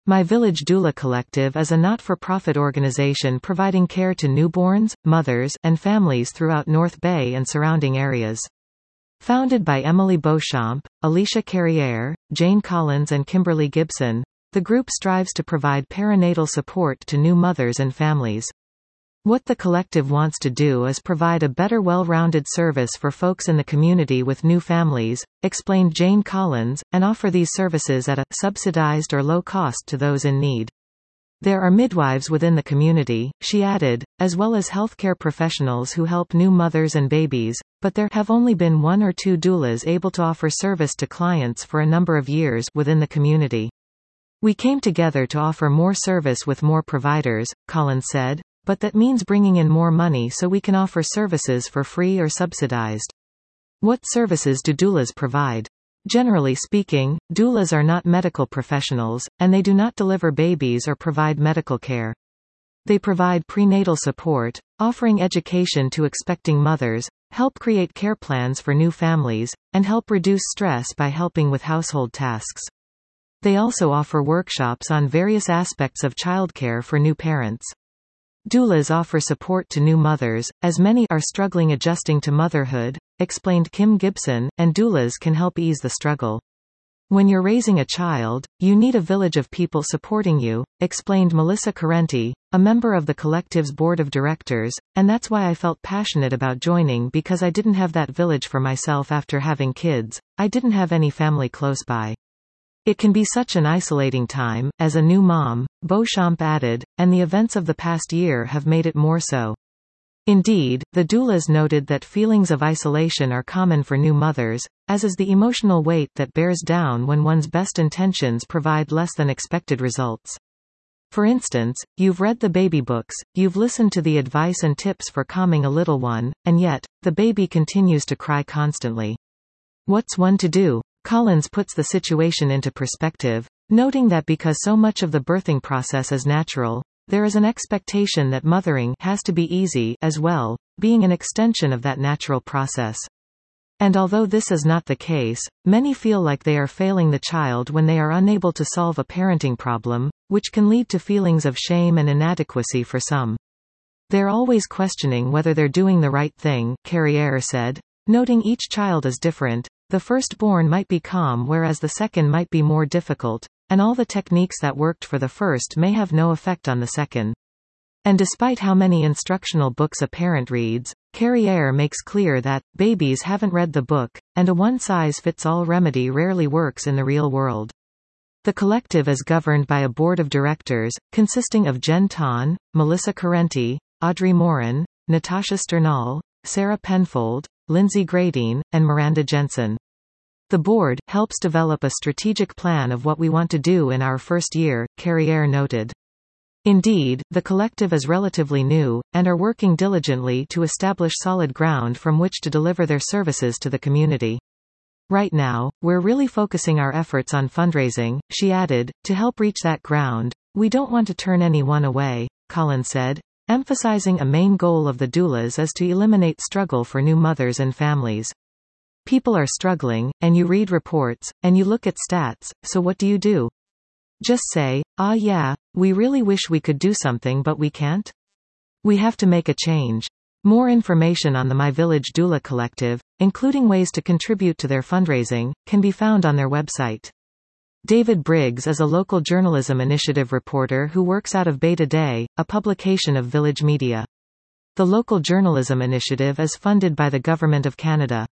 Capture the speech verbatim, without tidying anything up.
My Village Doula Collective is a not-for-profit organization providing care to newborns, mothers, and families throughout North Bay and surrounding areas. Founded by Emily Beauchamp, Alicia Carriere, Jane Collins and Kimberly Gibson, the group strives to provide perinatal support to new mothers and families. What the collective wants to do is provide a better well-rounded service for folks in the community with new families, explained Jane Collins, and offer these services at a subsidized or low cost to those in need. There are midwives within the community, she added, as well as healthcare professionals who help new mothers and babies, but there have only been one or two doulas able to offer service to clients for a number of years within the community. We came together to offer more service with more providers, Collins said. But that means bringing in more money so we can offer services for free or subsidized. What services do doulas provide? Generally speaking, doulas are not medical professionals, and they do not deliver babies or provide medical care. They provide prenatal support, offering education to expecting mothers, help create care plans for new families, and help reduce stress by helping with household tasks. They also offer workshops on various aspects of childcare for new parents. Doulas offer support to new mothers, as many are struggling adjusting to motherhood, explained Kim Gibson, and doulas can help ease the struggle. When you're raising a child, you need a village of people supporting you, explained Melissa Correnti, a member of the collective's board of directors, and that's why I felt passionate about joining because I didn't have that village for myself after having kids. I didn't have any family close by. It can be such an isolating time, as a new mom, Beauchamp added, and the events of the past year have made it more so. Indeed, the doulas noted that feelings of isolation are common for new mothers, as is the emotional weight that bears down when one's best intentions provide less than expected results. For instance, you've read the baby books, you've listened to the advice and tips for calming a little one, and yet, the baby continues to cry constantly. What's one to do? Collins puts the situation into perspective, noting that because so much of the birthing process is natural, there is an expectation that mothering has to be easy as well, being an extension of that natural process. And although this is not the case, many feel like they are failing the child when they are unable to solve a parenting problem, which can lead to feelings of shame and inadequacy for some. They're always questioning whether they're doing the right thing, Carriere said, noting each child is different. The firstborn might be calm whereas the second might be more difficult, and all the techniques that worked for the first may have no effect on the second. And despite how many instructional books a parent reads, Carriere makes clear that babies haven't read the book, and a one-size-fits-all remedy rarely works in the real world. The collective is governed by a board of directors, consisting of Jen Ton, Melissa Correnti, Audrey Morin, Natasha Sternal, Sarah Penfold, Lindsay Gradine, and Miranda Jensen. The board helps develop a strategic plan of what we want to do in our first year, Carriere noted. Indeed, the collective is relatively new, and are working diligently to establish solid ground from which to deliver their services to the community. Right now, we're really focusing our efforts on fundraising, she added, to help reach that ground. We don't want to turn anyone away, Collins said, emphasizing a main goal of the doulas is to eliminate struggle for new mothers and families. People are struggling, and you read reports, and you look at stats, so what do you do? Just say, ah yeah, we really wish we could do something but we can't? We have to make a change. More information on the My Village Doula Collective, including ways to contribute to their fundraising, can be found on their website. David Briggs is a local journalism initiative reporter who works out of Beta Day, a publication of Village Media. The local journalism initiative is funded by the Government of Canada.